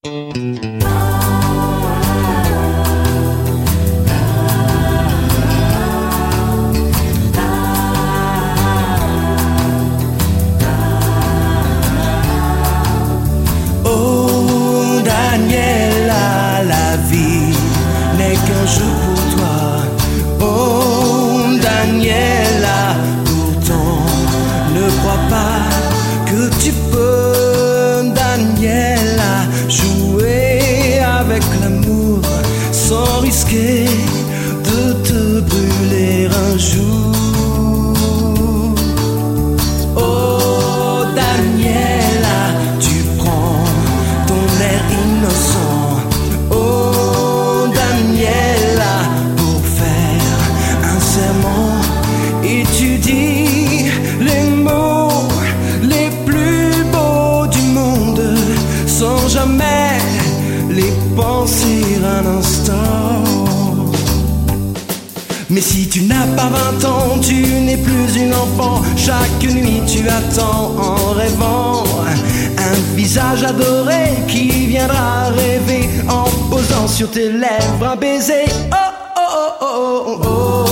Oh Daniela, la vie n'est qu'un jeu pour toi. Oh Daniela, pourtant ne crois pas que tu peux, Daniela, jouer avec l'amour sans risquer de te brûler un jour. Oh Daniela, tu prends ton air innocent. Oh Daniela, pour faire un serment, et tu dis les mots les plus beaux du monde sans jamais les penser un instant. Mais si tu n'as pas 20 ans, tu n'es plus une enfant. Chaque nuit tu attends en rêvant un visage adoré qui viendra rêver en posant sur tes lèvres un baiser. Oh oh oh oh oh, oh.